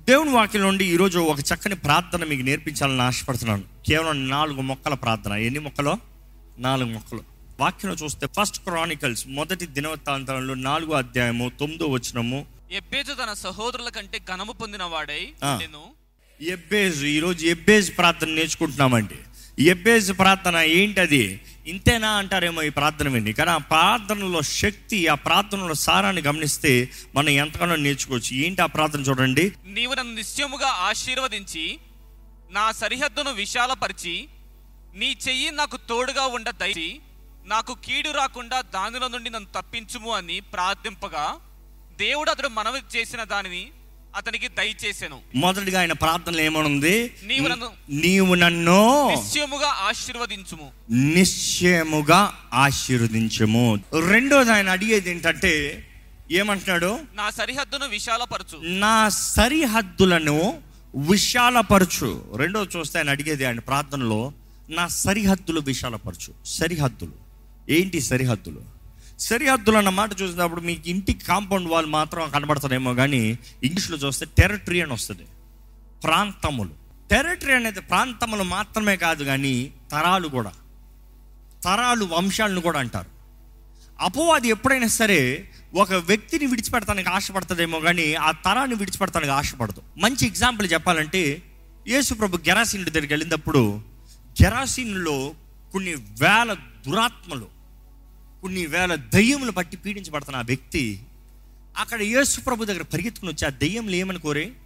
దేవుని వాక్యం నుండి ఈరోజు ఒక చక్కని ప్రార్థన మీకు నేర్పించాలని ఆశపడుతున్నాను. కేవలం 4 మొక్కల ప్రార్థన. ఎన్ని మొక్కలు? 4 మొక్కలు. వాక్యం చూస్తే 1 Chronicles మొదటి దినవృత్తాంతంలో 4వ అధ్యాయము 9వ వచనము. ఎబ్బేజు తన సహోదరుల కంటే ఘనము పొందిన వాడై నేను. ఎబ్బేజు, ఈరోజు ఎబ్బేజు ప్రార్థన నేర్చుకుంటున్నామండి. ఎబ్బేజు ప్రార్థన ఏంటది? ఇంతేనా అంటారేమో ఈ ప్రార్థన విని, కానీ ఆ ప్రార్థనలో శక్తి, ఆ ప్రార్థనలో సారాన్ని గమనిస్తే మనం ఎంతగానో నేర్చుకోవచ్చు. ఏంటి ఆ ప్రార్థన చూడండి. నీవు నన్ను నిశ్చయముగా ఆశీర్వదించి నా సరిహద్దును విశాలపరిచి నీ చెయ్యి నాకు తోడుగా ఉండ దయచి నాకు కీడు రాకుండా దానిలో నుండి నన్ను తప్పించుము అని ప్రార్థింపగా దేవుడు అతడు మనవి చేసిన దానిని అతనికి దయచేసెను. మొదటిగా ఆయన ప్రార్థనలో ఏమనుంది? నీవు నన్ను నిశ్చయముగా ఆశీర్వదించుము, నిశ్చయముగా ఆశీర్వదించుము. రెండోది ఆయన అడిగేది ఏంటంటే, ఏమంటున్నాడు? నా సరిహద్దును విశాలపరచు, నా సరిహద్దులను విశాలపరచు. రెండోది చూస్తే ఆయన అడిగేది ఆయన ప్రార్థనలో, నా సరిహద్దులు విశాలపరచు. సరిహద్దులు ఏంటి? సరిహద్దులు అన్న మాట చూసినప్పుడు మీకు ఇంటి కాంపౌండ్ వాల్ మాత్రం కనబడతారేమో, కానీ ఇంగ్లీష్లో చూస్తే టెరిటరీ అని వస్తుంది. ప్రాంతములు. టెరిటరీ అనేది ప్రాంతములు మాత్రమే కాదు, కానీ తరాలు కూడా, తరాలు, వంశాలను కూడా అంటారు. అపవాది ఎప్పుడైనా సరే ఒక వ్యక్తిని విడిచిపెడతానికి ఆశపడుతుందేమో, కానీ ఆ తరాన్ని విడిచిపెడతానికి ఆశపడదు. మంచి ఎగ్జాంపుల్ చెప్పాలంటే, యేసు ప్రభు గెరాసీను దగ్గరికి వెళ్ళినప్పుడు గెరాసీనులో కొన్ని వేల దురాత్మలు, కొన్ని వేల దయ్యములు పట్టి పీడించబడుతున్న ఆ వ్యక్తి అక్కడ యేసు ప్రభు దగ్గర పరిగెత్తుకుని వచ్చి ఆ దయ్యములు ఏమని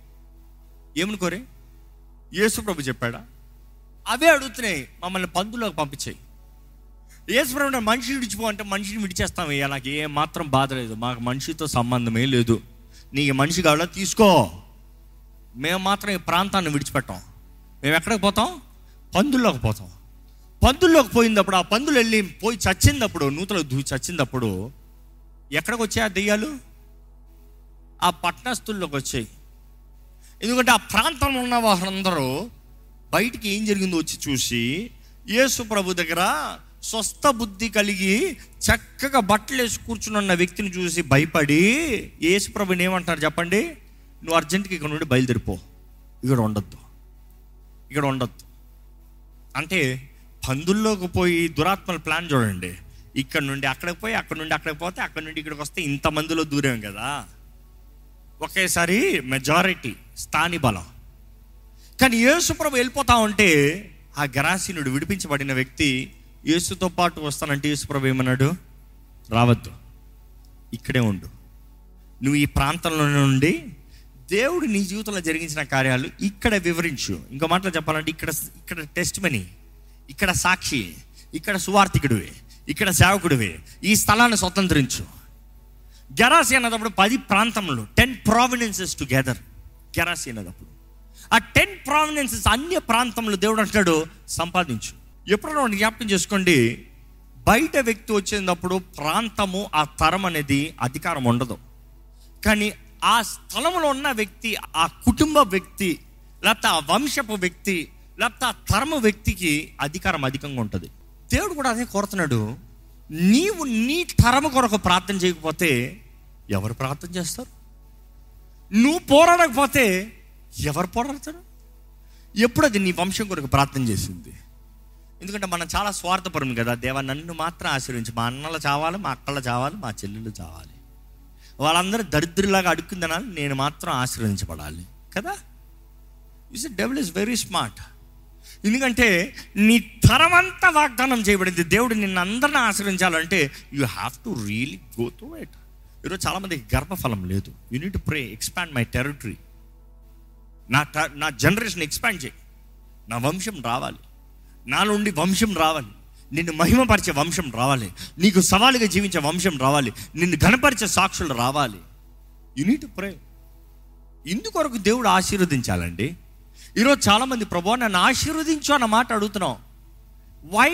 కోరే? యేసు ప్రభు చెప్పాడా? అవే అడుగుతున్నాయి, మమ్మల్ని పందులోకి పంపించాయి. యేసు ప్రభు మనిషిని విడిచిపో అంటే మనిషిని విడిచేస్తామయ్యా, నాకు ఏ మాత్రం బాధ లేదు, మాకు మనిషితో సంబంధమే లేదు, నీకు మనిషి కావాలా తీసుకో, మేము మాత్రం ఈ ప్రాంతాన్ని విడిచిపెట్టాం. మేము ఎక్కడికి పోతాం? పందుల్లోకి పోతాం. పందుల్లోకి పోయినప్పుడు, ఆ పందులు పోయి చచ్చినప్పుడు, నూతలో దూచి చచ్చినప్పుడు ఎక్కడికి వచ్చాయి ఆ దెయ్యాలు? ఆ పట్టణస్తుల్లోకి వచ్చాయి. ఎందుకంటే ఆ ప్రాంతంలో ఉన్న వారందరూ బయటికి ఏం జరిగిందో వచ్చి చూసి యేసు ప్రభు దగ్గర స్వస్థ బుద్ధి కలిగి చక్కగా బట్టలు వేసి కూర్చుని ఉన్న వ్యక్తిని చూసి భయపడి యేసు ప్రభుని ఏమంటారు చెప్పండి? నువ్వు అర్జెంట్గా ఇక్కడ నుండి బయలుదేరిపో, ఇక్కడ ఉండొద్దు. అంటే పందుల్లోకి పోయి దురాత్మల ప్లాన్ చూడండి. ఇక్కడ నుండి అక్కడికి పోయి, అక్కడ నుండి అక్కడికి పోతే, అక్కడ నుండి ఇక్కడికి వస్తే ఇంతమందిలో దూరం కదా, ఒకేసారి మెజారిటీ, స్థాని బలం. కానీ యేసు ప్రభు వెళ్ళిపోతా ఉంటే ఆ గెరాసీనుడు విడిపించబడిన వ్యక్తి యేసుతో పాటు వస్తానంటే యేసు ప్రభు ఏమన్నాడు? రావద్దు, ఇక్కడే ఉండు, నువ్వు ఈ ప్రాంతంలో నుండి దేవుడు నీ జీవితంలో జరిగించిన కార్యాలు ఇక్కడ వివరించు. ఇంకో మాటలో చెప్పాలంటే ఇక్కడ టెస్ట్ మనీ, ఇక్కడ సాక్షి, ఇక్కడ సువార్థికుడివి, ఇక్కడ సేవకుడివి, ఈ స్థలాన్ని స్వతంత్రించు. గెరాసీ అన్నదప్పుడు 10 ప్రాంతములు, 10 ప్రావినెన్సెస్ టుగెదర్. గెరాసీ అన్నదప్పుడు ఆ 10 ప్రావినెన్సెస్, అన్య ప్రాంతంలో దేవుడు అంటాడు సంపాదించు. ఎప్పుడైనా జ్ఞాపకం చేసుకోండి, బయట వ్యక్తి వచ్చేటప్పుడు ప్రాంతము, ఆ తరం అనేది అధికారం ఉండదు. కానీ ఆ స్థలంలో ఉన్న వ్యక్తి, ఆ కుటుంబ వ్యక్తి, లేకపోతే ఆ వంశపు వ్యక్తి, లేకపోతే ఆ తరమ వ్యక్తికి అధికారం అధికంగా ఉంటుంది. దేవుడు కూడా అదే కోరుతున్నాడు. నీవు నీ తరమ కొరకు ప్రార్థన చేయకపోతే ఎవరు ప్రార్థన చేస్తారు? నువ్వు పోరాడకపోతే ఎవరు పోరాడతారు? ఎప్పుడు అది నీ వంశం కొరకు ప్రార్థన చేసింది? ఎందుకంటే మనం చాలా స్వార్థపరం కదా. దేవా నన్ను మాత్రం ఆశీర్వించి, మా అన్నలు చావాలి, మా అక్కలు చావాలి, మా చెల్లెళ్ళు చావాలి, వాళ్ళందరూ దరిద్రులాగా అడుక్కుందనాలి, నేను మాత్రం ఆశీర్వదించబడాలి కదా. You see devil is very smart. ఎందుకంటే నీ తరమంతా వాగ్దానం చేయబడింది. దేవుడు నిన్ను అందరిని ఆశ్రయించాలంటే you have to really go through it. ఈరోజు చాలామందికి గర్భఫలం లేదు. You need to pray, expand my territory. నా జనరేషన్ ఎక్స్పాండ్ చేయి, నా వంశం రావాలి, నా నుండి వంశం రావాలి, నిన్ను మహిమపరిచే వంశం రావాలి, నీకు సవాలుగా జీవించే వంశం రావాలి, నిన్ను ఘనపరిచే సాక్షులు రావాలి. You need to pray. ఇందుకొరకు దేవుడు ఆశీర్వదించాలండి. ఈరోజు చాలామంది ప్రభువా నన్ను ఆశీర్వదించు అన్న మాట అడుగుతున్నాం. వై?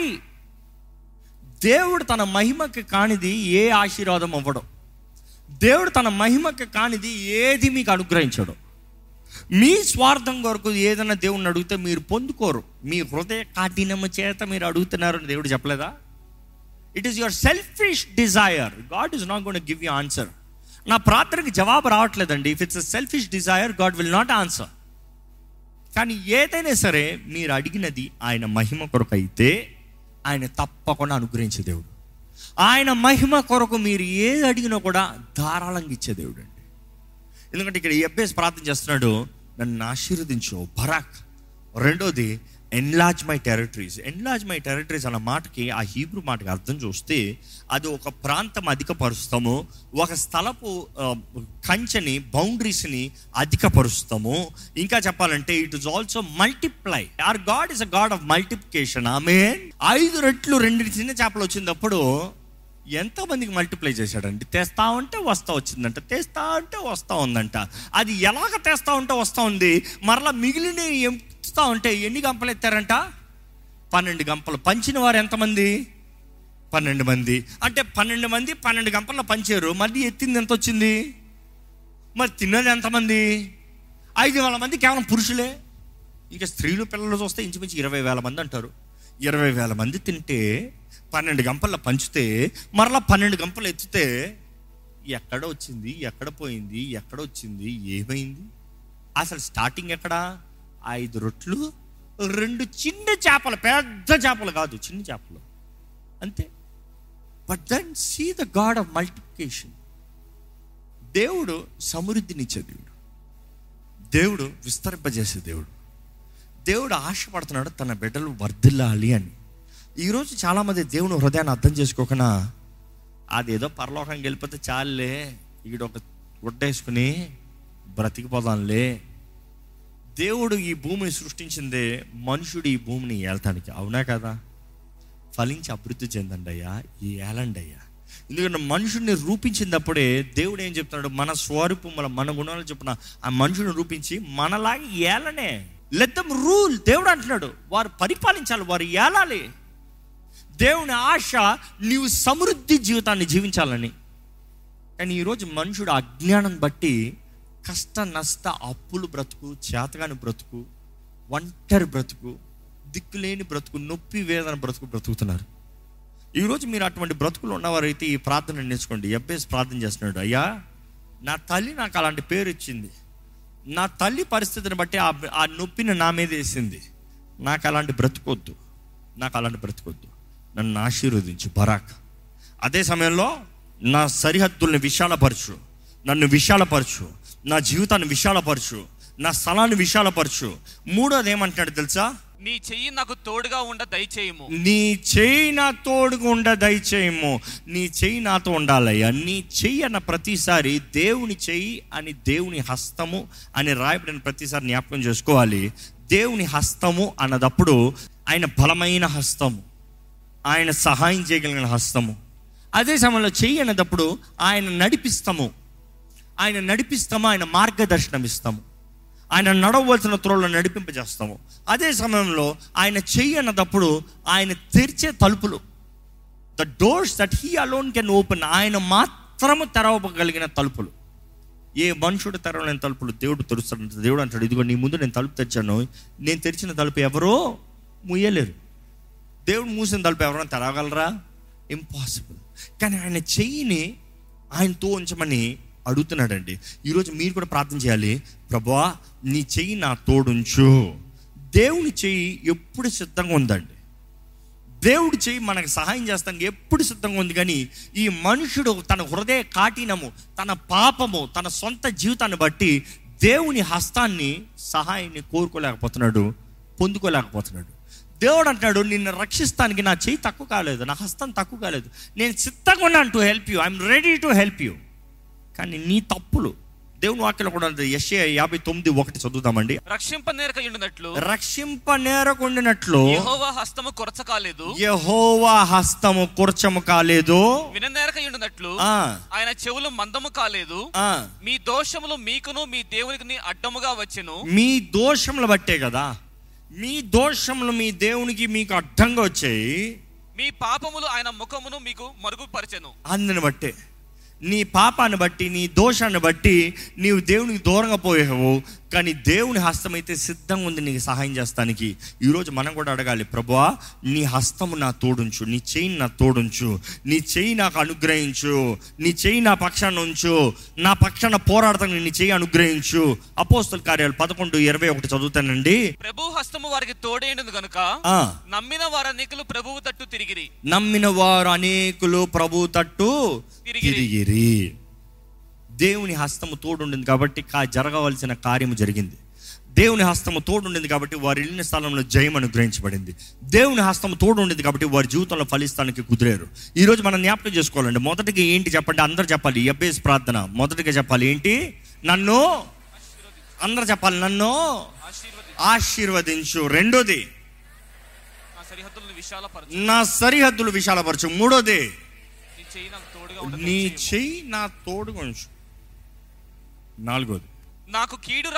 దేవుడు తన మహిమకి కానిది ఏ ఆశీర్వాదం అవ్వడం, దేవుడు తన మహిమకి కానిది ఏది మీకు అనుగ్రహించడం. మీ స్వార్థం కొరకు ఏదైనా దేవుడిని అడిగితే మీరు పొందుకోరు. మీ హృదయ కాఠినము చేత మీరు అడుగుతున్నారు అని దేవుడు చెప్పలేదా? It is your selfish desire. God is not going to give you answer. నా ప్రార్థనకి జవాబు రావట్లేదండి. If it's a selfish desire, God will not answer. కానీ ఏదైనా సరే మీరు అడిగినది ఆయన మహిమ కొరకు అయితే ఆయన తప్పకుండా అనుగ్రహించే దేవుడు. ఆయన మహిమ కొరకు మీరు ఏది అడిగినా కూడా ధారాళంగా ఇచ్చే దేవుడు అండి. ఎందుకంటే ఇక్కడ ఎబ్బేసి ప్రార్థన చేస్తున్నాడు, నన్ను ఆశీర్వదించు బరాక్. రెండోది enlarge my territories. Enlarge my territories అన్న మాటకి, ఆ హీబ్రూ మాటకి అర్థం చూస్తే అది ఒక ప్రాంతం అధికపరుస్తాము, ఒక స్థలపు కంచెని, బౌండరీస్ని అధికపరుస్తాము. ఇంకా చెప్పాలంటే it is also multiply. Our God is a God of multiplication. Amen. 5 రెట్లు 2 చిన్న చేపలు వచ్చినప్పుడు ఎంతమందికి మల్టిప్లై చేశాడండి? తెస్తా ఉంటే వస్తా వచ్చిందంట, తెస్తా ఉంటే వస్తా ఉందంట. అది ఎలాగ తెస్తా ఉంటే వస్తా ఉంది, మరలా మిగిలిన ఎంపుతా ఉంటే ఎన్ని గంపలు ఎత్తారంట? 12 గంపలు. పంచిన వారు ఎంతమంది? 12 మంది. అంటే 12 మంది 12 గంపల్లో పంచారు. మళ్ళీ ఎత్తింది ఎంత వచ్చింది? మరి తిన్నది ఎంతమంది? 5,000 మంది కేవలం పురుషులే. ఇంకా స్త్రీలు పిల్లలు చూస్తే ఇంచుమించు 20,000 మంది అంటారు. 20,000 మంది తింటే 12 గంపల్లో పంచితే మరలా 12 గంపలు ఎత్తితే ఎక్కడ వచ్చింది, ఎక్కడ పోయింది, ఎక్కడ వచ్చింది, ఏమైంది? అసలు స్టార్టింగ్ ఎక్కడ? 5 రొట్లు 2 చిన్న చేపలు, పెద్ద చేపలు కాదు, చిన్న చేపలు అంతే. But then see the God of multiplication. దేవుడు సమృద్ధినిచ్చే దేవుడు, దేవుడు విస్తరింపజేసే దేవుడు. దేవుడు ఆశపడుతున్నాడు తన బిడ్డలు వర్ధిల్లాలి అని. ఈరోజు చాలామంది దేవుని హృదయాన్ని అర్థం చేసుకోకుండా అదేదో పరలోకానికి వెళ్ళిపోతే చాలులే, ఇక్కడ ఒక గుడ్డేసుకుని బ్రతికిపోదాంలే. దేవుడు ఈ భూమిని సృష్టించిందే మనుషుడు ఈ భూమిని ఏలటానికి, అవునా కదా? ఫలించి అభివృద్ధి చెందండి అయ్యా, ఏలండి అయ్యా. ఎందుకంటే మనుషుడిని రూపించినప్పుడే దేవుడు ఏం చెప్తున్నాడు? మన స్వరూపముల, మన గుణాలు చెప్పిన ఆ మనుషుడిని రూపించి మనలాగా ఏలనే. Let them rule. దేవుడు అంటున్నాడు వారు పరిపాలించాలి, వారు ఏలాలి. దేవుని ఆశ నీవు సమృద్ధి జీవితాన్ని జీవించాలని. కానీ ఈరోజు మనుషుడు అజ్ఞానం బట్టి కష్ట నష్ట అప్పులు బ్రతుకు, చేతగాని బ్రతుకు, ఒంటరి బ్రతుకు, దిక్కులేని బ్రతుకు, నొప్పి వేదన బ్రతుకు బ్రతుకుతున్నారు. ఈరోజు మీరు అటువంటి బ్రతుకులు ఉన్నవారైతే ఈ ప్రార్థన నేర్చుకోండి. ఎబ్బేసి ప్రార్థన చేస్తున్నాడు, అయ్యా నా తల్లి నాకు అలాంటి పేరు ఇచ్చింది, నా తల్లి పరిస్థితిని బట్టి ఆ నొప్పిని నా మీద వేసింది. నాకు అలాంటి బ్రతుకొద్దు, నాకు అలాంటి బ్రతుకొద్దు, నన్ను ఆశీర్వదించు బరాక్. అదే సమయంలో నా సరిహద్దుల్ని విశాలపరచు, నన్ను విశాలపరచు, నా జీవితాన్ని విశాలపరచు, నా స్థలాన్ని విశాలపరచు. మూడోది ఏమంటున్నాడు తెలుసా? నీ చెయ్యి నాకు తోడుగా ఉండ దయచేయము. నీ చెయ్యి నా తోడుగా ఉండ దయచేయము. నీ చెయ్యి నాతో ఉండాలయ్యా. నీ చెయ్యి అన్న ప్రతిసారి దేవుని చెయ్యి అని, దేవుని హస్తము అని రాయబడిన ప్రతిసారి జ్ఞాపకం చేసుకోవాలి. దేవుని హస్తము అన్నదప్పుడు ఆయన బలమైన హస్తము, ఆయన సహాయం చేయగలిగిన హస్తము. అదే సమయంలో చెయ్యి అన్నదప్పుడు ఆయన నడిపిస్తాము, ఆయన మార్గదర్శనం ఇస్తాము, ఆయన నడవలసిన త్రోవలో నడిపింపజేస్తాము. అదే సమయంలో ఆయన చెయ్యి అన్నదప్పుడు ఆయన తెరిచే తలుపులు, the doors that he alone can open, ఆయన మాత్రము తెరవగలిగిన తలుపులు. ఏ మనుషుడు తెరవలేని తలుపులు దేవుడు తెరుస్తాడు. దేవుడు అంటాడు, ఇదిగో నీ ముందు నేను తలుపు తెరిచాను, నేను తెరిచిన తలుపు ఎవరో ముయ్యలేరు. దేవుడు మూసిన తలుపు ఎవరైనా తెరవగలరా? ఇంపాసిబుల్. కానీ ఆయన చెయ్యిని ఆయనతో ఉంచమని అడుగుతున్నాడండి. ఈరోజు మీరు కూడా ప్రార్థన చేయాలి, ప్రభువా నీ చెయ్యి నా తోడుంచు. దేవుని చెయ్యి ఎప్పుడు సిద్ధంగా ఉందండి. దేవుడి చెయ్యి మనకు సహాయం చేస్తానికి ఎప్పుడు సిద్ధంగా ఉంది. కానీ ఈ మనుషుడు తన హృదయ కాఠినము, తన పాపము, తన సొంత జీవితాన్ని బట్టి దేవుని హస్తాన్ని, సహాయాన్ని కోరుకోలేకపోతున్నాడు, పొందుకోలేకపోతున్నాడు. దేవుడు అంటున్నాడు, నిన్ను రక్షిస్తానికి నా చెయ్యి తక్కువ కాలేదు, నా హస్తం తక్కువ కాలేదు, నేను సిద్ధంగా ఉన్నాను to help you, I'm ready to help you. కానీ నీ తప్పులు దేవుని వాక్యంలో కూడా యెషయా 59:1 చదువుతామండి. రక్షింపనేరకుండినట్లు యెహోవా హస్తము కొరచ కాలేదు, యెహోవా హస్తము కొరచము కాలేదు, విననేరకయుండినట్లు ఆయన చెవులు మందము కాలేదు. మీ దోషములు మీకును మీ దేవునికి అడ్డముగా వచ్చెను. మీ దోషములు బట్టే కదా, మీ దోషములు మీ దేవునికి మీకు అడ్డంగా వచ్చాయి. మీ పాపములు ఆయన ముఖమును మీకు మరుగుపరిచెను. అందుని బట్టే, నీ పాపాన్ని బట్టి, నీ దోషాన్ని బట్టి నీవు దేవునికి దూరంగా పోయావు. కానీ దేవుని హస్తం అయితే సిద్ధంగా ఉంది నీకు సహాయం చేస్తానికి. ఈరోజు మనం కూడా అడగాలి, ప్రభువా నీ హస్తము నా తోడుంచు, నీ చెయ్యి నా తోడుంచు, నీ చెయ్యి నాకు అనుగ్రహించు, నీ చెయ్యి నా పక్షాన ఉంచు, నా పక్షాన పోరాడతాను నీ చెయ్యి అనుగ్రహించు. అపోస్తల కార్యాలు 11:21 చదువుతానండి. ప్రభు హస్తము వారికి తోడైనది గనుక నమ్మిన వారు అనేకులు ప్రభువు తట్టు తిరిగిరి. నమ్మిన వారు అనేకులు ప్రభు తట్టు తిరిగిరి. దేవుని హస్తము తోడుండింది కాబట్టి జరగవలసిన కార్యము జరిగింది. దేవుని హస్తము తోడుండింది కాబట్టి వారి వెళ్ళిన స్థలంలో జయం అనుగ్రహించబడింది. దేవుని హస్తము తోడుండింది కాబట్టి వారి జీవితంలో ఫలిస్తానికి కుదిరారు. ఈరోజు మనం జ్ఞాపకం చేసుకోవాలండి. మొదటిగా ఏంటి చెప్పండి, అందరు చెప్పాలి. ఎబ్బేస్ ప్రార్థన మొదటిగా చెప్పాలి ఏంటి? నన్ను అందరు చెప్పాలి, నన్ను ఆశీర్వదించు. రెండోది, నా సరిహద్దులు విశాలపరచు. మూడోది, నీ చెయ్యి నా తోడుగా ఉంచు. నాలుగోది, నాకు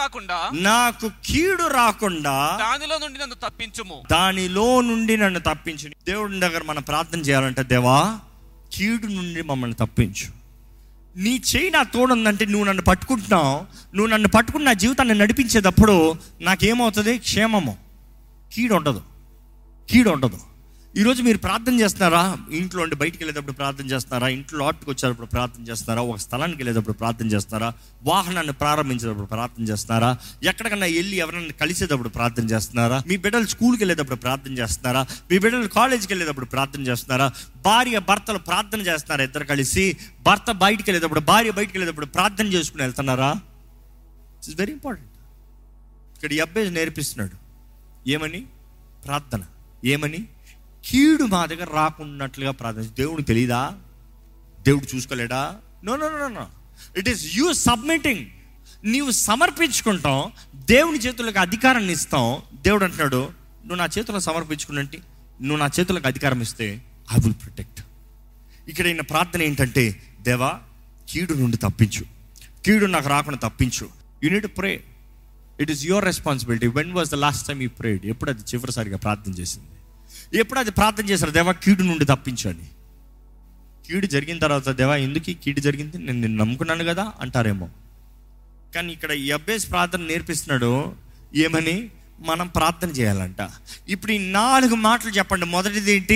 కీడు రాకుండా దానిలో నుండి నన్ను తప్పించు. దేవుడి దగ్గర మనం ప్రార్థన చేయాలంటే, దేవా కీడు నుండి మమ్మల్ని తప్పించు. నీ చెయ్యి నా తోడుందంటే నువ్వు నన్ను పట్టుకుంటున్నావు. నువ్వు నన్ను పట్టుకుని నా జీవితాన్ని నడిపించేటప్పుడు నాకేమవుతుంది? క్షేమము. కీడు ఉండదు. ఈరోజు మీరు ప్రార్థన చేస్తున్నారా? ఇంట్లో ఉండి బయటికి వెళ్ళేటప్పుడు ప్రార్థన చేస్తున్నారా? ఇంట్లో లోటుకు వచ్చేటప్పుడు ప్రార్థన చేస్తున్నారా? ఒక స్థలానికి వెళ్ళేటప్పుడు ప్రార్థన చేస్తున్నారా? వాహనాన్ని ప్రారంభించేటప్పుడు ప్రార్థన చేస్తున్నారా? ఎక్కడికన్నా వెళ్ళి ఎవరైనా కలిసేటప్పుడు ప్రార్థన చేస్తున్నారా? మీ బిడ్డలు స్కూల్కి వెళ్ళేటప్పుడు ప్రార్థన చేస్తున్నారా? మీ బిడ్డలు కాలేజీకి వెళ్ళేటప్పుడు ప్రార్థన చేస్తున్నారా? భార్య భర్తలు ప్రార్థన చేస్తున్నారా? ఇద్దరు కలిసి భర్త బయటికి వెళ్ళేటప్పుడు, భార్య బయటికి వెళ్ళేటప్పుడు ప్రార్థన చేసుకుని వెళ్తున్నారా? It's very important. ఇక్కడ అబ్బాయి నేర్పిస్తున్నాడు ఏమని? ప్రార్థన. ఏమని? కీడు మా దగ్గర రాకున్నట్లుగా ప్రార్థన. దేవుడికి తెలీదా? దేవుడు చూసుకోలేడా? No. It is you submitting. నీవు సమర్పించుకుంటాం, దేవుని చేతులకు అధికారాన్ని ఇస్తాం. దేవుడు అంటున్నాడు, నువ్వు నా చేతులకు సమర్పించుకున్నట్టు నువ్వు నా చేతులకు అధికారం ఇస్తే ఐ విల్ ప్రొటెక్ట్. ఇక్కడ ఈయన ప్రార్థన ఏంటంటే, దేవా కీడు నుండి తప్పించు, కీడు నాకు రాకుండా తప్పించు. You need to pray. It is your responsibility. When was the last time you prayed? ఎప్పుడు అది చివరిసారిగా ప్రార్థన చేసింది? ఎప్పుడు అది ప్రార్థన చేశారు? దేవా కీడు నుండి తప్పించండి. కీడు జరిగిన తర్వాత, దేవా ఎందుకు ఈ కీడు జరిగింది, నేను నిన్ను నమ్ముకున్నాను కదా అంటారేమో. కానీ ఇక్కడ ఈ అబ్బాయి ప్రార్థన నేర్పిస్తున్నాడు ఏమని? మనం ప్రార్థన చేయాలంట. ఇప్పుడు ఈ 4 మాటలు చెప్పండి. మొదటిది ఏంటి?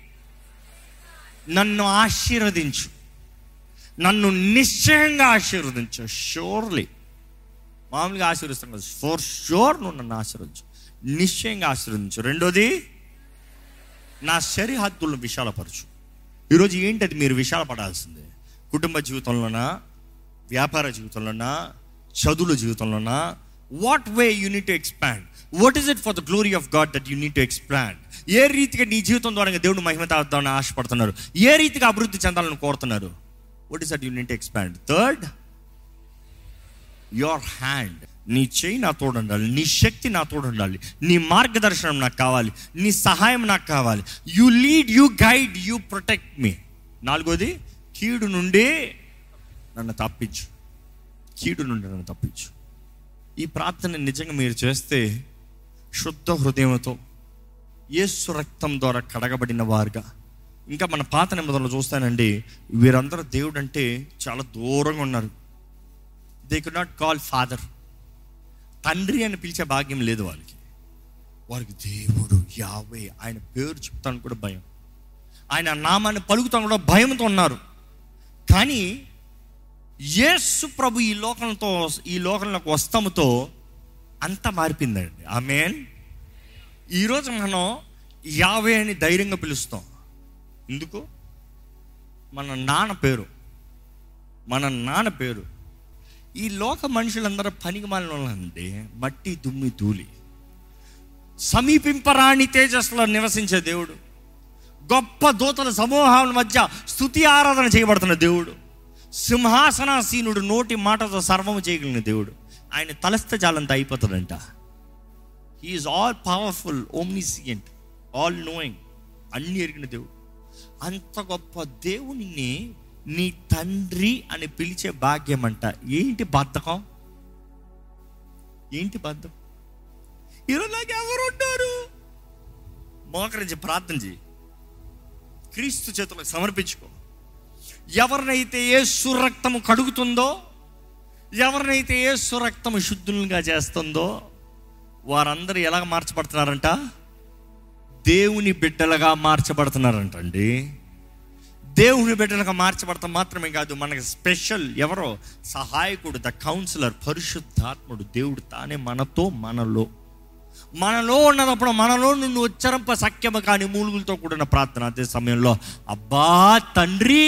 నన్ను ఆశీర్వదించు. నన్ను నిశ్చయంగా ఆశీర్వదించు. షూర్లీ. మామూలుగా ఆశీర్వదిస్తాం కదా, ఫర్ షూర్ నువ్వు నన్ను ఆశీర్వదించు, నిశ్చయంగా ఆశీర్వదించు. రెండోది, నా సరిహద్దులను విశాలపరచు. ఈరోజు ఏంటది మీరు విశాలపడాల్సిందే? కుటుంబ జీవితంలోనా, వ్యాపార జీవితంలోనా, చదువుల జీవితంలోనా? What way you need to expand? What is it for the glory of God that you need to expand? ఏ రీతిగా నీ జీవితం ద్వారా దేవుడు మహిమ తాగుతామని ఆశపడుతున్నారు? ఏ రీతిగా అభివృద్ధి చెందాలని కోరుతున్నారు? What is that you need to expand? Third, your hand. నీ చెయ్యి నా తోడు ఉండాలి, నీ శక్తి నా తోడు ఉండాలి, నీ మార్గదర్శనం నాకు కావాలి, నీ సహాయం నాకు కావాలి. You lead, you guide, you protect me. నాలుగోది, కీడు నుండి నన్ను తప్పించు. కీడు నుండి నన్ను తప్పించు. ఈ ప్రార్థన నిజంగా మీరు చేస్తే శుద్ధ హృదయంతో యేసు రక్తం ద్వారా కడగబడిన వారుగా, ఇంకా మన పాత నిబంధనలు చూస్తానండి, వీరందరూ దేవుడు అంటే చాలా దూరంగా ఉన్నారు. They could not call father. తండ్రి అని పిలిచే భాగ్యం లేదు వారికి దేవుడు యావే, ఆయన పేరు చెప్తాను కూడా భయం, ఆయన నామాన్ని పలుకుతాను కూడా భయంతో ఉన్నారు. కానీ యేసు ప్రభు ఈ లోకంలోకి వస్తాముతో అంతా మారిపోయిందండి. ఆమేన్. ఈరోజు మనం యావే అని ధైర్యంగా పిలుస్తాం. ఎందుకు? మన నాన్న పేరు. ఈ లోక మనుషులందరూ పనికి మాలినండి, మట్టి దుమ్మి ధూళి. సమీపింపరాని తేజస్సులో నివసించే దేవుడు, గొప్ప దూతల సమూహాల మధ్య స్తుతి ఆరాధన చేయబడుతున్న దేవుడు, సింహాసనాసీనుడు, నోటి మాటతో సర్వము చేయగలిగిన దేవుడు. ఆయన తలస్తే చాలంత అయిపోతుందంట. He is all powerful, omniscient, all knowing, అన్ని ఎరిగిన దేవుడు. అంత గొప్ప దేవుని నీ తండ్రి అని పిలిచే భాగ్యం అంట. ఏంటి బద్ధకం? ఈరోజు నాకు ఎవరు ఉంటారు? మోకరించి ప్రార్థన చేయి, క్రీస్తు చేతులకు సమర్పించుకో. ఎవరినైతే యేసు రక్తము కడుగుతుందో, ఎవరినైతే యేసు రక్తం శుద్ధులుగా చేస్తుందో వారందరూ ఎలా మార్చబడుతున్నారంట? దేవుని బిడ్డలుగా మార్చబడుతున్నారంట అండి. దేవుని బిడ్డలుగా మార్చబడతాం మాత్రమే కాదు, మనకి స్పెషల్ ఎవరో సహాయకుడు, ద కౌన్సిలర్, పరిశుద్ధాత్ముడు, దేవుడు తానే మనలో ఉన్నప్పుడు మనలో నుండి ఉచ్చరింప సఖ్యము కాని మూలుగులతో కూడిన ప్రార్థన. అదే సమయంలో అబ్బా తండ్రి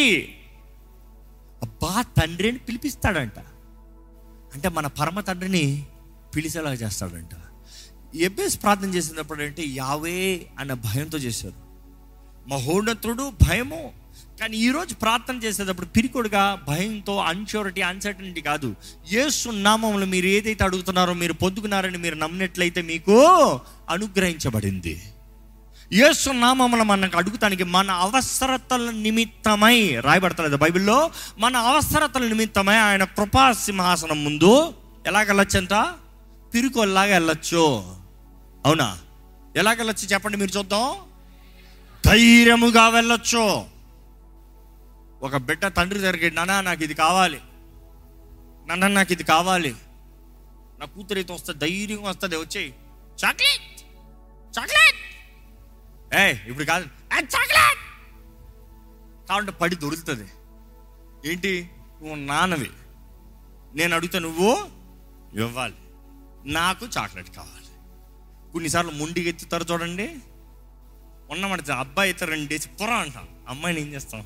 అని పిలిపిస్తాడంట. అంటే మన పరమ తండ్రిని పిలిచేలా చేస్తాడంట. ఎబ్బేస్ ప్రార్థన చేసినప్పుడు అంటే యావే అన్న భయంతో చేశారు, మహోన్నతుడు భయము. కానీ ఈరోజు ప్రార్థన చేసేటప్పుడు పిరికొడుగా భయంతో, అన్సర్టనిటీ కాదు. యేసు నామములో మీరు ఏదైతే అడుగుతున్నారో మీరు పొందుకున్నారని మీరు నమ్మినట్లయితే మీకు అనుగ్రహించబడింది. యేసు నామములో మనకు అడుగుతానికి మన అవసరతల నిమిత్తమై రాయబడతలేదు బైబిల్లో. మన అవసరతల నిమిత్తమై ఆయన కృపా సింహాసనం ముందు ఎలాగెళ్ళొచ్చంట? పిరికొల్లాగా వెళ్ళొచ్చు. అవునా? ఎలాగెళ్ళొచ్చు చెప్పండి, మీరు చూద్దాం. ధైర్యముగా వెళ్ళొచ్చు. ఒక బిడ్డ తండ్రి దగ్గరికి, నాన్న నాకు ఇది కావాలి, నాకు ఇది కావాలి, నా కూతురు అయితే వస్తుంది, ధైర్యంగా వస్తుంది, వచ్చేయి చాక్లెట్ ఇప్పుడు కాదు చాక్లెట్ కాబట్టి పడి దొరుకుతుంది. ఏంటి? నువ్వు నాన్నవి, నేను అడుగుతా, నువ్వు ఇవ్వాలి, నాకు చాక్లెట్ కావాలి. కొన్నిసార్లు ముండికి ఎత్తుతారు చూడండి. ఉన్నమాట అబ్బాయి అయితే 2 డేస్ పొర అంట, అమ్మాయిని ఏం చేస్తాం?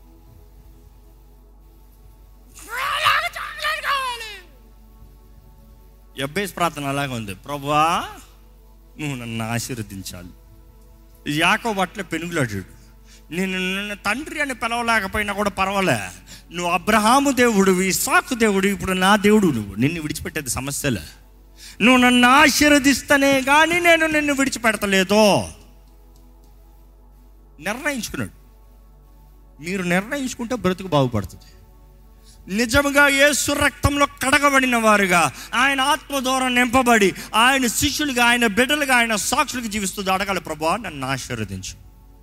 ఎబ్బేస్ ప్రార్థన అలాగే ఉంది. ప్రభువా నువ్వు నన్ను ఆశీర్వదించాలి. యాకోబు అట్లే పెనుగులాడాడు. నేను తండ్రి అని పిలవలేకపోయినా కూడా పర్వాలే, నువ్వు అబ్రహాము దేవుడు, ఇస్సాకు దేవుడు, ఇప్పుడు నా దేవుడు, నువ్వు నిన్ను విడిచిపెట్టేది సమస్యలే. నువ్వు నన్ను ఆశీర్వదిస్తేనే కానీ నేను నిన్ను విడిచిపెడతలేదు నిర్ణయించుకున్నాడు. మీరు నిర్ణయించుకుంటే బ్రతుకు బాగుపడుతుంది. నిజంగా యేసు రక్తంలో కడగబడిన వారుగా, ఆయన ఆత్మ ద్వారా నింపబడి, ఆయన శిష్యులుగా, ఆయన బిడ్డలుగా, ఆయన సాక్షులుగా జీవిస్తుంది. అడగాలి, ప్రభువా నన్ను ఆశీర్వదించు,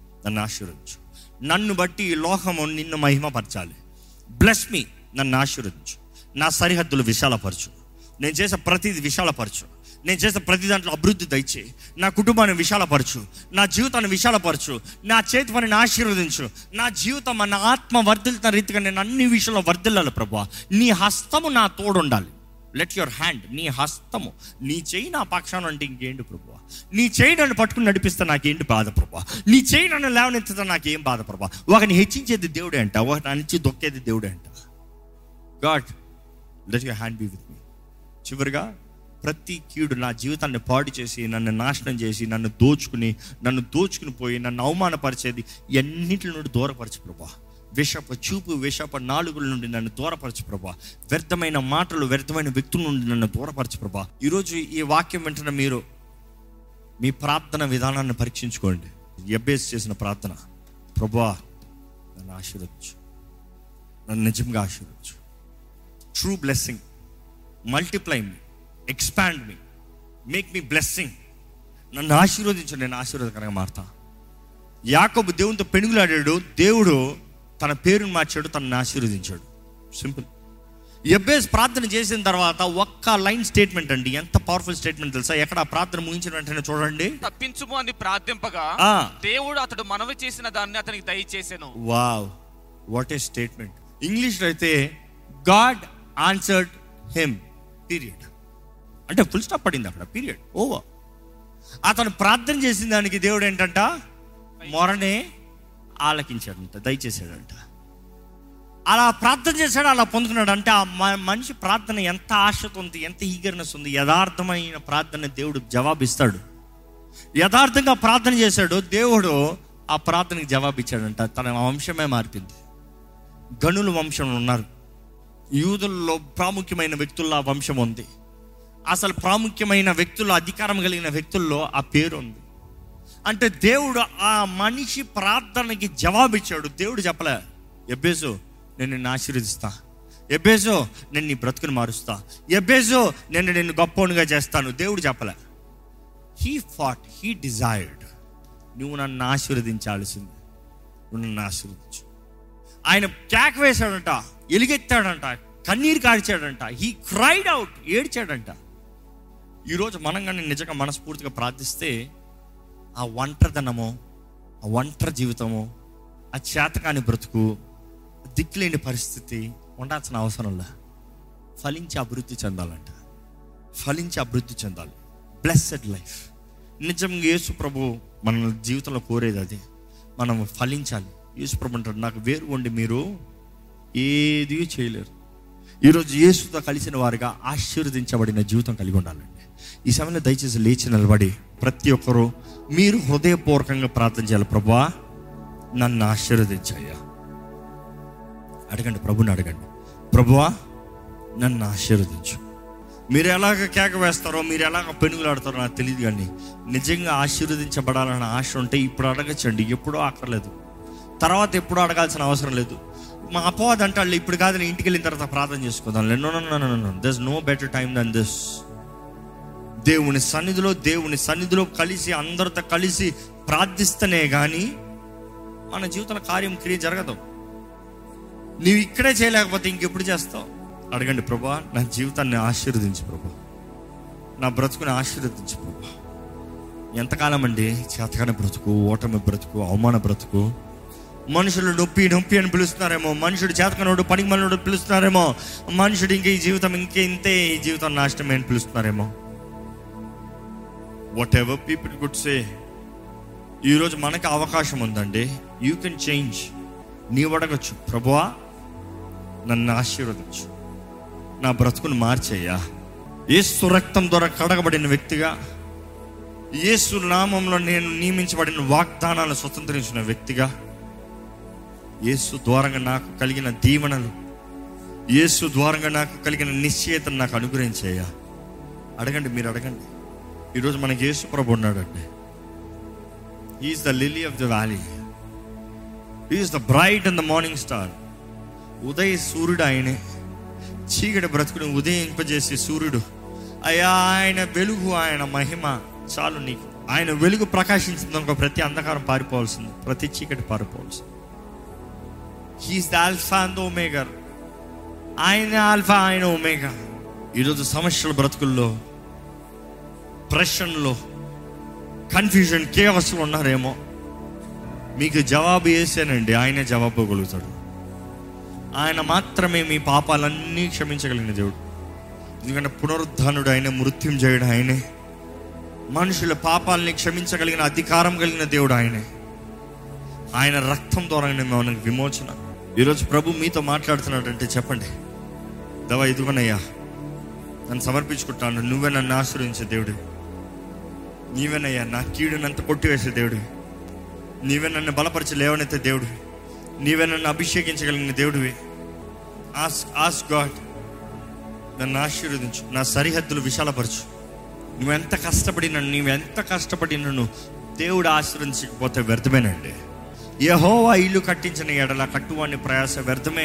నన్ను బట్టి ఈ లోకము నిన్ను మహిమపరచాలి. బ్లెస్ మీ, నన్ను ఆశీర్వదించు, నా సరిహద్దులు విశాలపరచు, నేను చేసే ప్రతిది విశాలపరచు, నేను చేసే ప్రతి దాంట్లో అభివృద్ధి దయచేయి, నా కుటుంబాన్ని విశాలపరచు, నా జీవితాన్ని విశాలపరచు, నా చేతి పనిని ఆశీర్వదించు, నా జీవితం, నా ఆత్మ వర్ధిల్తున్న రీతిగా నేను అన్ని విషయంలో వర్ధిల్లాలి. ప్రభువా నీ హస్తము నా తోడు ఉండాలి. లెట్ యువర్ హ్యాండ్, నీ హస్తము, నీ చేయి నా పక్షాన అంటే ఇంకేంటి ప్రభువా? నీ చేయి నన్ను పట్టుకుని నడిపిస్తే నాకేంటి బాధ ప్రభువా? నీ చేయి నన్ను లేవనెత్తితే నాకేం బాధ ప్రభువా? ఒకరిని హెచ్చించేది దేవుడే అంట, ఒకరిని అణిచి దొక్కేది దేవుడే అంట. God let your hand be with me. చివరిగా ప్రతి కీడు నా జీవితాన్ని పాడు చేసి, నన్ను నాశనం చేసి, నన్ను దోచుకుని పోయి నన్ను అవమానపరిచేది ఎన్నింటి నుండి దూరపరచు ప్రభా. విషప చూపు, విషప నాలుగుల నుండి నన్ను దూరపరచు ప్రభా. వ్యర్థమైన మాటలు, వ్యర్థమైన వ్యక్తుల నుండి నన్ను దూరపరచు ప్రభా. ఈరోజు ఈ వాక్యం వెంటనే మీరు మీ ప్రార్థన విధానాన్ని పరీక్షించుకోండి. ఎబ్బేస్ చేసిన ప్రార్థన, ప్రభా నన్ను ఆశీర్వదించు, నన్ను నిజంగా ఆశీర్వదించు. True blessing, multiply me, expand me, make me blessing. నన్ను ఆశీర్వదించు, నేను ఆశీర్వాదకరంగా మారుతా. యాకోబు దేవునితో పెనుగులాడాడు, దేవుడు తన పేరును మార్చాడు, తనని ఆశీర్వదించాడు. సింపుల్. ఎబ్బేస్ ప్రార్థన చేసిన తర్వాత ఒక్క లైన్ స్టేట్మెంట్ అండి, ఎంత పవర్ఫుల్ స్టేట్మెంట్ తెలుసా? ఎక్కడ ఆ ప్రార్థన ముగించిన వెంటనే చూడండి, తప్పించుము అని ప్రార్థింపగా దేవుడు అతడు మనవి చేసిన దాన్ని అతనికి దయచేసెను. Wow, what a statement. ఇంగ్లీష్లో అయితే గాడ్ ఆన్సర్డ్ హిమ్, పీరియడ్. అంటే ఫుల్ స్టాప్ పడింది అక్కడ, పీరియడ్, ఓవర్. అతను ప్రార్థన చేసిన దానికి దేవుడు ఏంటంట? మొరనే ఆలకించాడంట, దయచేసాడంట. అలా ప్రార్థన చేశాడు, అలా పొందుకున్నాడు. అంటే ఆ మనిషి ప్రార్థన ఎంత ఆశతో ఉంది, ఎంత ఈగర్నెస్ ఉంది. యథార్థమైన ప్రార్థన దేవుడు జవాబిస్తాడు. యథార్థంగా ప్రార్థన చేశాడు, దేవుడు ఆ ప్రార్థనకి జవాబిచ్చాడంట. తన వంశమే మారిపోయింది. గనుల వంశం ఉన్నారు, యూదుల్లో ప్రాముఖ్యమైన వ్యక్తుల్లో ఆ వంశం ఉంది. అసలు ప్రాముఖ్యమైన వ్యక్తుల్లో, అధికారం కలిగిన వ్యక్తుల్లో ఆ పేరు ఉంది. అంటే దేవుడు ఆ మనిషి ప్రార్థనకి జవాబిచ్చాడు. దేవుడు చెప్పలే, ఎబ్బేసు నేను నిన్ను ఆశీర్వదిస్తా, ఎబ్బేసు నేను నీ బ్రతుకుని మారుస్తా, ఎబ్బేసు నేను నిన్ను గొప్పగా చేస్తాను. దేవుడు చెప్పలే. హీ డిజైర్డ్, నువ్వు నన్ను ఆశీర్వదించాల్సింది, నువ్వు నన్ను ఆశీర్వదించు. ఆయన కేక వేశాడంట, ఎలుగెత్తాడంట, కన్నీరు కార్చాడంట. హీ క్రైడ్ అవుట్, ఏడ్చాడంట. ఈరోజు మనం కానీ నిజంగా మనస్ఫూర్తిగా ప్రార్థిస్తే ఆ ఒంటరితనము, ఆ ఒంటరి జీవితము, ఆ చేతకాని బ్రతుకు, దిక్కులేని పరిస్థితి ఉండాల్సిన అవసరంలా ఫలించి అభివృద్ధి చెందాలంట. ఫలించి అభివృద్ధి చెందాలి. Blessed life. నిజంగా యేసు ప్రభు మన జీవితంలో కోరేది అది. మనం ఫలించాలి. యేసు ప్రభు అంటారు, నాకు వేరు ఉండి మీరు ఏది చేయలేరు. ఈరోజు యేసుతో కలిసిన వారిగా ఆశీర్వదించబడిన జీవితం కలిగి ఉండాలండి. ఈ సమయంలో దయచేసి లేచి నిలబడి ప్రతి ఒక్కరూ మీరు హృదయపూర్వకంగా ప్రార్థన చేయాలి. ప్రభువా నన్ను ఆశీర్వదించయ్యా. అడగండి, ప్రభుని అడగండి. ప్రభువా నన్ను ఆశీర్వదించు. మీరు ఎలాగ కేక వేస్తారో, మీరు ఎలాగ పెనుగులాడతారో నాకు తెలియదు, కానీ నిజంగా ఆశీర్వదించబడాలన్న ఆశ ఉంటే ఇప్పుడు అడగచ్చండి. ఎప్పుడో అక్కర్లేదు, తర్వాత ఎప్పుడో అడగాల్సిన అవసరం లేదు. మా అపవాది అంటే వాళ్ళు ఇప్పుడు కాదని ఇంటికి వెళ్ళిన తర్వాత ప్రార్థన చేసుకుందాం. There is no better time than this. దేవుని సన్నిధిలో కలిసి అందరితో కలిసి ప్రార్థిస్తేనే కానీ మన జీవితంలో కార్యం క్రియ జరగదు. నీవు ఇక్కడే చేయలేకపోతే ఇంకెప్పుడు చేస్తావు? అడగండి, ప్రభువా నా జీవితాన్ని ఆశీర్వదించు ప్రభా, నా బ్రతుకుని ఆశీర్వదించు ప్రభా. ఎంతకాలం అండి చేతకాని బ్రతుకు, ఓటమి బ్రతుకు, అవమాన బ్రతుకు. మనుషులు నొప్పి అని పిలుస్తున్నారేమో, మనుషుడు చేతకనోడు పనికి మనోడు పిలుస్తున్నారేమో, మనుషుడు ఇంకే ఈ జీవితం ఇంతే, ఈ జీవితం నాశనమే అని పిలుస్తున్నారేమో. Whatever people could say, ఈరోజు మనకు అవకాశం ఉందండి. You can change. నీవు అడగచ్చు, ప్రభువా నన్ను ఆశీర్వదించు, నా బ్రతుకును మార్చేయ్యా. యేసు రక్తం ద్వారా కడగబడిన వ్యక్తిగా, యేసు నామంలో నేను నియమించబడిన వాగ్దానాలను స్వతంత్రించిన వ్యక్తిగా, యేసు ద్వారంగా నాకు కలిగిన దీవెనలు, యేసు ద్వారంగా నాకు కలిగిన నిశ్చయతను నాకు అనుగ్రహించేయ్యా. అడగండి, మీరు అడగండి. ఈరోజు మనకి యేసు ప్రభు ఉన్నాడండి. He is the lily of the valley, he is the bright and the morning star. ఉదయ సూర్యుడు ఆయనే. చీకటి బ్రతుకుని ఉదయింపజేసే సూర్యుడు అయ్యా, ఆయన వెలుగు, ఆయన మహిమ చాలు నీకు. ఆయన వెలుగు ప్రకాశించిందనుకో ప్రతి అంధకారం పారిపోవాల్సింది, ప్రతి చీకటి పారిపోవాల్సింది. He is the alpha and omega. ఆయన ఆల్ఫా, ఆయన ఒమేగా. ఈరోజు సమస్యల బ్రతుకుల్లో, ప్రెషన్లో, కన్ఫ్యూజన్, కేవస్లో ఉన్నారేమో. మీకు జవాబు వేసానండి, ఆయనే జవాబు ఇవ్వగలుగుతాడు. ఆయన మాత్రమే మీ పాపాలన్నీ క్షమించగలిగిన దేవుడు. ఎందుకంటే పునరుద్ధానుడు ఆయనే, మృత్యుంజయుడు ఆయనే, మనుషుల పాపాలని క్షమించగలిగిన అధికారం కలిగిన దేవుడు ఆయనే. ఆయన రక్తం ద్వారానే మనకు విమోచన. ఈరోజు ప్రభు మీతో మాట్లాడుతున్నాడంటే చెప్పండి, దవా ఇదిగోనయ్యా నన్ను సమర్పించుకుంటాను, నువ్వే నన్ను ఆశ్రయించే దేవుడు, నీవేనయ్యా నా కీడునంత కొట్టివేసే దేవుడు, నీవే నన్ను బలపరిచి లేవనెత్తే దేవుడు, నీవే నన్ను అభిషేకించగలిగిన దేవుడివి. ఆస్క్ గాడ్, నన్ను ఆశీర్వదించు, నా సరిహద్దులు విశాలపరచు. నువ్వెంత కష్టపడినను దేవుడు ఆశీర్వదించకపోతే వ్యర్థమేనండి. యెహోవా ఇల్లు కట్టించిన ఎడల కట్టువాని ప్రయాస వ్యర్థమే.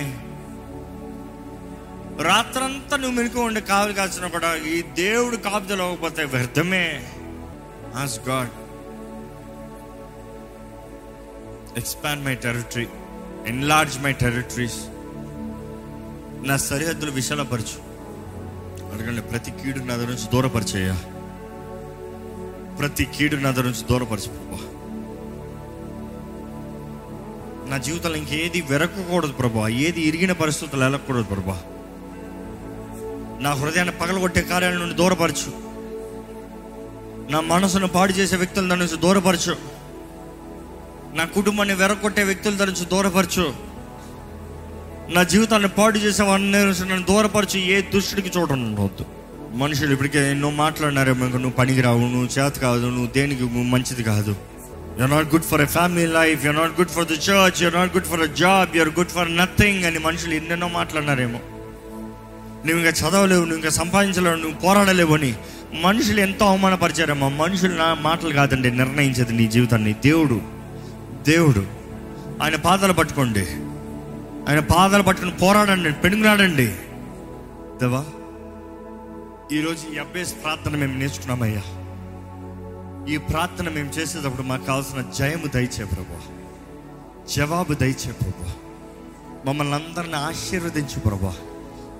రాత్రంతా నువ్వు మెలకు ఉండి కావలి కాల్చిన కూడా ఈ దేవుడు కాపుదలు అవ్వకపోతే వ్యర్థమే. Ask God, expand my territory, enlarge my territories. నా సరిహద్దులు విశాలపరచు. అడగండి, ప్రతి కీడు నా దగ్గర నుంచి దూరపరిచేయ్యా, ప్రతి కీడు నా దగ్గర నుంచి దూరపరచు. నా జీవితంలో ఇంకేది వెరకకూడదు ప్రభా, ఏది ఇరిగిన పరిస్థితులు వెళ్ళకూడదు ప్రభా. నా హృదయాన్ని పగలగొట్టే కార్యాల నుండి దూరపరచు. నా మనసును పాడు చేసే వ్యక్తుల దాని నుంచి దూరపరచు. నా కుటుంబాన్ని వెరగొట్టే వ్యక్తుల దాని నుంచి దూరపరచు. నా జీవితాన్ని పాడు చేసే వారిని నన్ను దూరపరచు. ఏ దుష్టుడికి చూడవద్దు. మనుషులు ఇప్పటికే ఎన్నో మాట్లాడినారేమో, నువ్వు పనికి రావు, నువ్వు చేత కాదు, నువ్వు దేనికి మంచిది కాదు, you're not good for a family life, you're not good for the church, you're not good for a job, you're good for nothing అని మనుషులు ఎన్నెన్నో మాట్లాడినారేమో. నువ్వు ఇంకా చదవలేవు, నువ్వు ఇంకా సంపాదించలేవు, నువ్వు పోరాడలేవు అని మనుషులు ఎంతో అవమానపరిచారేమో. మనుషులు నా మాటలు కాదండి నిర్ణయించేది నీ జీవితాన్ని. దేవుడు ఆయన పాదాలు పట్టుకోండి, ఆయన పాదాలు పట్టుకుని పోరాడండి, పెనుగులాడండి. దేవా, ఈరోజు ఈ అభ్యాస ప్రార్థన మేము నేర్చుకున్నామయ్యా. ఈ ప్రార్థన మేము చేసేటప్పుడు మాకు కావాల్సిన జయము దయచే ప్రభా, జవాబు దయచే ప్రభా. మమ్మల్ని అందరిని ఆశీర్వదించు ప్రభా.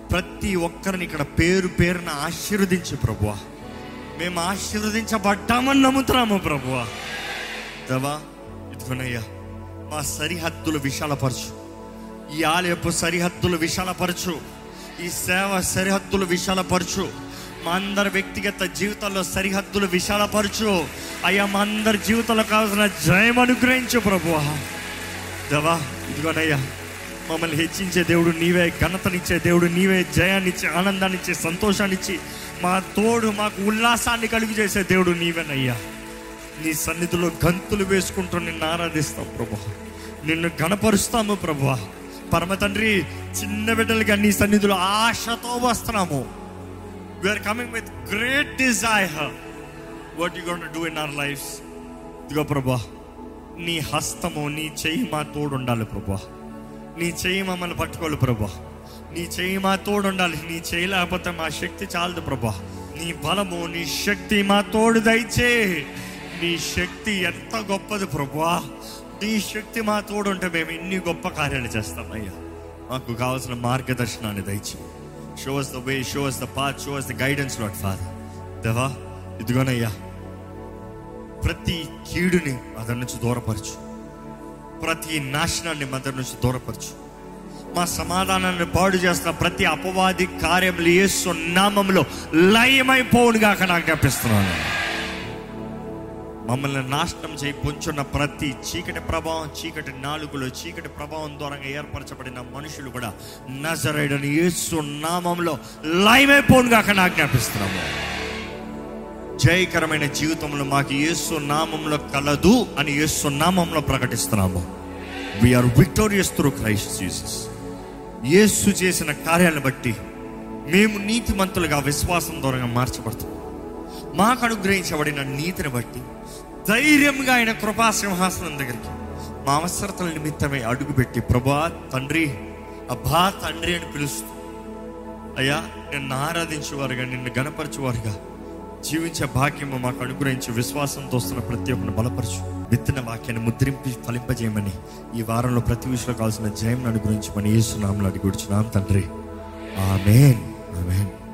ప్రతి ఒక్కరిని ఇక్కడ పేరు పేరున ఆశీర్వదించు ప్రభువా. మేము ఆశీర్వదించబడ్డామని నమ్ముతున్నాము ప్రభువా. దేవా, ఇదిగోనయ్యా మా సరిహద్దులు విశాలపరచు. ఈ ఆలయపు సరిహద్దులు విశాలపరచు. ఈ సేవ సరిహద్దులు విశాలపరచు. మా అందరి వ్యక్తిగత జీవితాల్లో సరిహద్దులు విశాలపరచు అయ్యా. మా అందరి జీవితాల్లో కావాల్సిన జయం అనుగ్రహించు ప్రభువా. దేవా, ఇదిగోనయ్యా మమ్మల్ని హెచ్చించే దేవుడు నీవే, ఘనతనిచ్చే దేవుడు నీవే, జయాన్నిచ్చి ఆనందాన్నిచ్చి సంతోషాన్నిచ్చి మా తోడు మాకు ఉల్లాసాన్ని కలుగు చేసే దేవుడు నీవేనయ్యా. నీ సన్నిధిలో గంతులు వేసుకుంటూ నిన్ను ఆరాధిస్తాం ప్రభువా, నిన్ను గణపరుస్తాము ప్రభువా. పరమ తండ్రి, చిన్న బిడ్డలుగా నీ సన్నిధిలో ఆశతో వస్తున్నాము. We are coming with great desire what you going to do in our lives. ఇదిగో ప్రభువా, నీ హస్తము, నీ చెయ్యి మా తోడు ఉండాలి ప్రభువా. నీ చెయ్యి మమ్మల్ని పట్టుకోవాలి ప్రభువా. నీ చెయ్యి మా తోడు ఉండాలి. నీ చెయ్యి లేకపోతే మా శక్తి చాలదు ప్రభువా. నీ బలము, నీ శక్తి మా తోడు దయచే. నీ శక్తి ఎంత గొప్పది ప్రభువా. నీ శక్తి మా తోడు ఉంటే మేము ఇన్ని గొప్ప కార్యాలు చేస్తామయ్యా. మాకు కావాల్సిన మార్గదర్శనాన్ని దయచే. Show us the way, show us the path, show us the guidance, Lord Father. దేవా, ఇదిగోనయ్యా ప్రతి కీడుని అతని నుంచి దూరపరచు. ప్రతి నాశనాన్ని మదర్ నుంచి దూరపరచు. మా సమాధానాన్ని పాడు చేస్తున్న ప్రతి అపవాది కార్యములు యేసు నామములో లయమైపోవునుగా ఆజ్ఞాపిస్తున్నాను. మమ్మల్ని నాశనం చేయి పొంచున్న ప్రతి చీకటి ప్రభావం, చీకటి నాలుగులో చీకటి ప్రభావం ద్వారా ఏర్పరచబడిన మనుషులు కూడా నజరేయుడైన యేసు నామములో లయమైపోవునుగా ఆజ్ఞాపిస్తున్నాము. జయకరమైన జీవితంలో మాకు యేసు నామంలో కలదు అని యేసు నామంలో ప్రకటిస్తున్నాము. We are victorious through Christ Jesus. Yesu చేసిన కార్యాలను బట్టి మేము నీతిమంతులుగా విశ్వాసం ద్వారా మార్చబడుతున్నాం. మాకు అనుగ్రహించబడిన నీతిని బట్టి ధైర్యంగా ఆయన కృపా సింహాసనం దగ్గరికి మా అవసరతల నిమిత్తమే అడుగుపెట్టి ప్రభా తండ్రి, అబ్బా తండ్రి అని పిలుస్తూ అయ్యా నిన్ను ఆరాధించేవారుగా, నిన్ను గణపరచేవారుగా జీవించే భాగ్యము మాకు అనుగ్రహించి విశ్వాసంతో వస్తున్న ప్రతి ఒక్కరిని బలపరచు. విత్తన వాక్యాన్ని ముద్రించి ఫలింపజేయమని, ఈ వారంలో ప్రతి విషయంలో కావాల్సిన జయం అనుగ్రహించమని యేసు నామములో అడిగి కూర్చున్నాం తండ్రి. ఆమేన్, ఆమేన్.